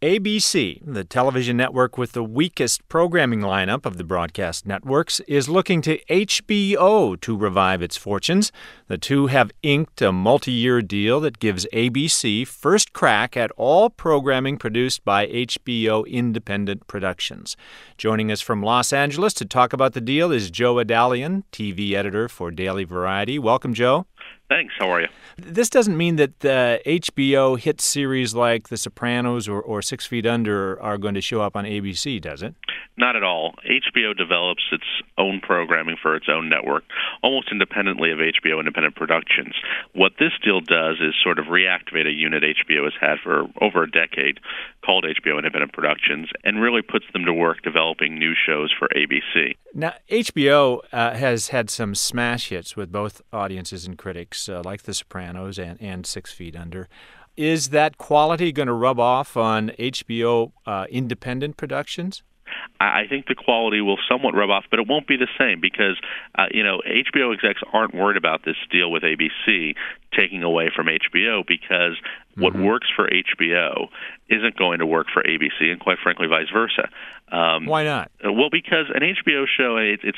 ABC, the television network with the weakest programming lineup of the broadcast networks, is looking to HBO to revive its fortunes. The two have inked a multi-year deal that gives ABC first crack at all programming produced by HBO Independent Productions. Joining us from Los Angeles to talk about the deal is Joe Adalian, TV editor for Daily Variety. Welcome, Joe. Thanks. How are you? This doesn't mean that the HBO hit series like The Sopranos or 6 Feet Under are going to show up on ABC, does it? Not at all. HBO develops its own programming for its own network, almost independently of HBO Independent Productions. What this deal does is sort of reactivate a unit HBO has had for over a decade called HBO Independent Productions and really puts them to work developing new shows for ABC. Now, HBO has had some smash hits with both audiences and critics, like The Sopranos and 6 Feet Under. Is that quality going to rub off on HBO Independent Productions? I think the quality will somewhat rub off, but it won't be the same because, HBO execs aren't worried about this deal with ABC taking away from HBO because what works for HBO isn't going to work for ABC, and quite frankly, vice versa. Why not? Well, because an HBO show, it's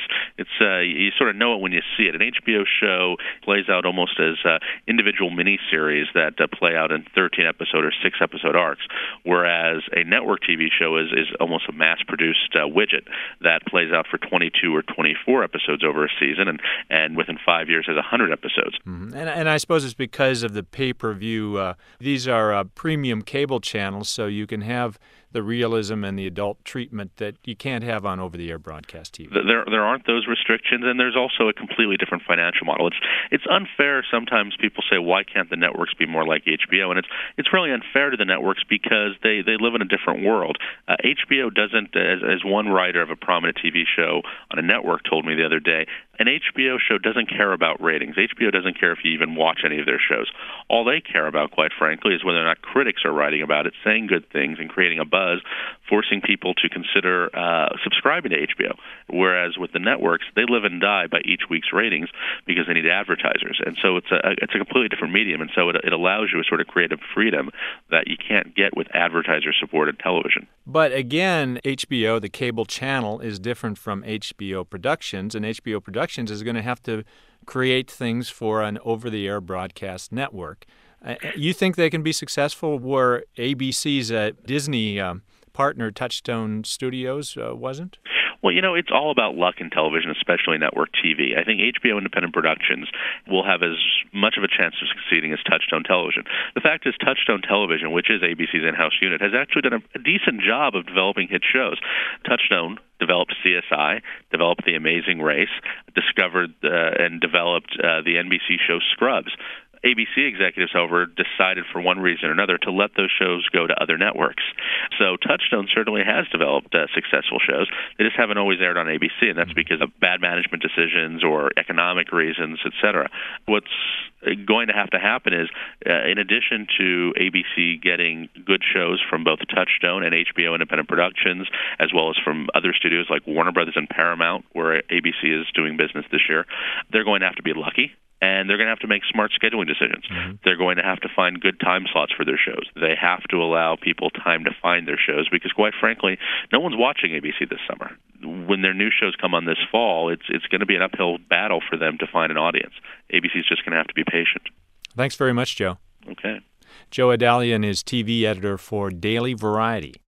you sort of know it when you see it. An HBO show plays out almost as individual miniseries that play out in 13-episode or 6-episode arcs, whereas a network TV show is almost a mass-produced widget that plays out for 22 or 24 episodes over a season, and within 5 years has 100 episodes. And I suppose it's because of the pay-per-view. These are premium cable channels, so you can have the realism and the adult treatment that you can't have on over-the-air broadcast TV. There aren't those restrictions, and there's also a completely different financial model. It's unfair. Sometimes people say, why can't the networks be more like HBO? And it's really unfair to the networks because they live in a different world. HBO doesn't, as one writer of a prominent TV show on a network told me the other day, an HBO show doesn't care about ratings. HBO doesn't care if you even watch any of their shows. All they care about, quite frankly, is whether or not critics are writing about it, saying good things, and creating a buzz, forcing people to consider subscribing to HBO. Whereas with the networks, they live and die by each week's ratings because they need advertisers. And so it's a completely different medium, and so it allows you a sort of creative freedom that you can't get with advertiser-supported television. But again, HBO, the cable channel, is different from HBO Productions, and HBO Productions is going to have to create things for an over-the-air broadcast network. You think they can be successful where ABC's Disney partner, Touchstone Studios, wasn't? Well, it's all about luck in television, especially network TV. I think HBO Independent Productions will have as much of a chance of succeeding as Touchstone Television. The fact is, Touchstone Television, which is ABC's in-house unit, has actually done a decent job of developing hit shows. Touchstone developed CSI, developed The Amazing Race, discovered and developed the NBC show Scrubs. ABC executives, however, decided for one reason or another to let those shows go to other networks. So Touchstone certainly has developed successful shows. They just haven't always aired on ABC, and that's because of bad management decisions or economic reasons, etc. What's going to happen is, in addition to ABC getting good shows from both Touchstone and HBO Independent Productions, as well as from other studios like Warner Brothers and Paramount, where ABC is doing business this year, they're going to have to be lucky. And they're going to have to make smart scheduling decisions. They're going to have to find good time slots for their shows. They have to allow people time to find their shows because, quite frankly, no one's watching ABC this summer. When their new shows come on this fall, it's going to be an uphill battle for them to find an audience. ABC's just going to have to be patient. Thanks very much, Joe. Okay. Joe Adalian is TV editor for Daily Variety.